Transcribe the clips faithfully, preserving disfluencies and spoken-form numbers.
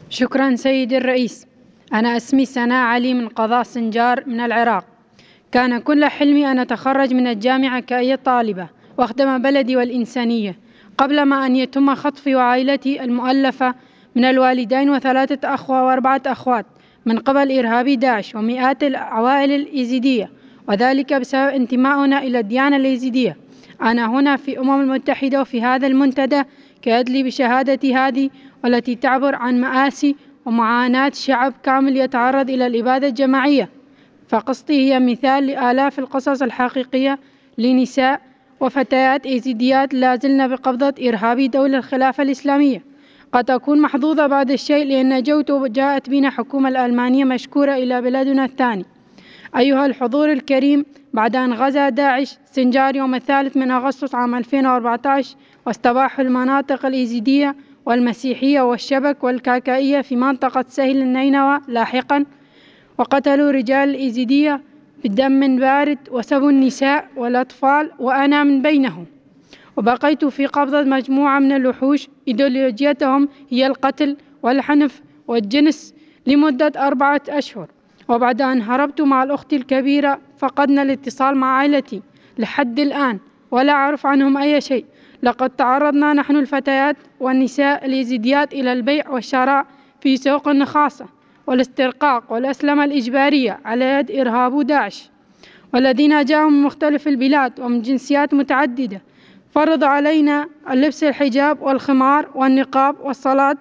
شكرا سيدي الرئيس. أنا اسمي سناء علي من قضاء سنجار من العراق. كان كل حلمي أن أتخرج من الجامعة كأي طالبة وأخدم بلدي والإنسانية، قبل ما أن يتم خطفي وعائلتي المؤلفة من الوالدين وثلاثة أخوة وأربعة أخوات من قبل إرهابي داعش ومئات العوائل الإيزيدية، وذلك بسبب انتمائنا إلى الديانة الإيزيدية. أنا هنا في الأمم المتحدة وفي هذا المنتدى كي أدلي بشهادتي هذه، والتي تعبر عن مآسي ومعاناة شعب كامل يتعرض إلى الإبادة الجماعية. فقصتي هي مثال لآلاف القصص الحقيقية لنساء وفتيات إيزيديات لا زلن بقبضة إرهابي دولة الخلافة الإسلامية. قد أكون محظوظة بعض الشيء لأن جوت وجاءت بنا حكومة الألمانية مشكورة إلى بلدنا الثاني. أيها الحضور الكريم، بعد أن غزا داعش سنجار يوم الثالث من أغسطس عام ألفين وأربعة عشر واستباحوا المناطق الإيزيدية والمسيحية والشبك والكاكائية في منطقة سهل النينوى لاحقا، وقتلوا رجال الإيزيدية بدم بارد وسبوا النساء والأطفال وأنا من بينهم، وبقيت في قبضة مجموعة من الوحوش إيديولوجيتهم هي القتل والحنف والجنس لمدة أربعة أشهر. وبعد أن هربت مع الأخت الكبيرة فقدنا الاتصال مع عائلتي لحد الآن ولا أعرف عنهم أي شيء. لقد تعرضنا نحن الفتيات والنساء اليزيديات إلى البيع والشراء في سوق النخاسة والاسترقاق والأسلمة الإجبارية على يد إرهاب داعش، والذين جاءوا من مختلف البلاد ومن جنسيات متعددة فرض علينا اللبس الحجاب والخمار والنقاب والصلاة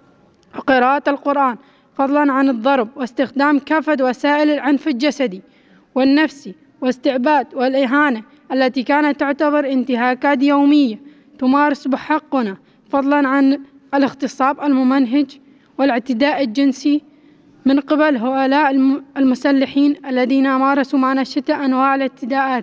وقراءة القرآن، فضلا عن الضرب واستخدام كافة وسائل العنف الجسدي والنفسي واستعباد والإهانة التي كانت تعتبر انتهاكات يومية تمارس بحقنا، فضلا عن الاغتصاب الممنهج والاعتداء الجنسي من قبل هؤلاء المسلحين الذين مارسوا معنا شتى أنواع الاعتداءات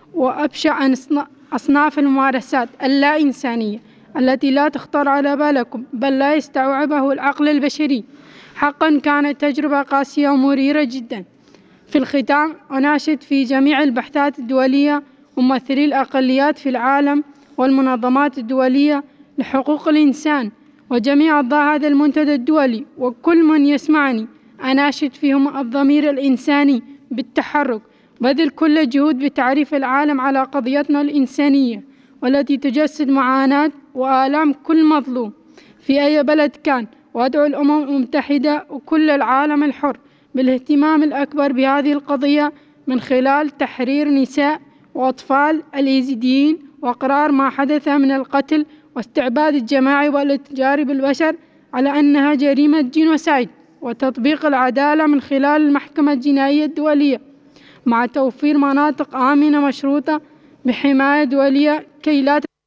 وأبشع أصناف الممارسات اللا إنسانية التي لا تخطر على بالكم بل لا يستوعبه العقل البشري. حقا كانت تجربة قاسية ومريرة جدا. في الختام أناشد في جميع البحثات الدولية وممثلي الأقليات في العالم والمنظمات الدولية لحقوق الإنسان وجميع أعضاء هذا المنتدى الدولي وكل من يسمعني، أناشد فيهم الضمير الإنساني بالتحرك، بذل كل الجهود بتعريف العالم على قضيتنا الإنسانية والتي تجسد معاناة وآلام كل مظلوم في أي بلد كان. وأدعو الأمم المتحدة وكل العالم الحر بالاهتمام الأكبر بهذه القضية من خلال تحرير نساء وأطفال اليزيديين وإقرار ما حدث من القتل واستعباد الجماعي والاتجار بالبشر على أنها جريمة جينوسايد، وتطبيق العدالة من خلال المحكمة الجنائية الدولية، مع توفير مناطق آمنة مشروطة بحماية دولية كي لا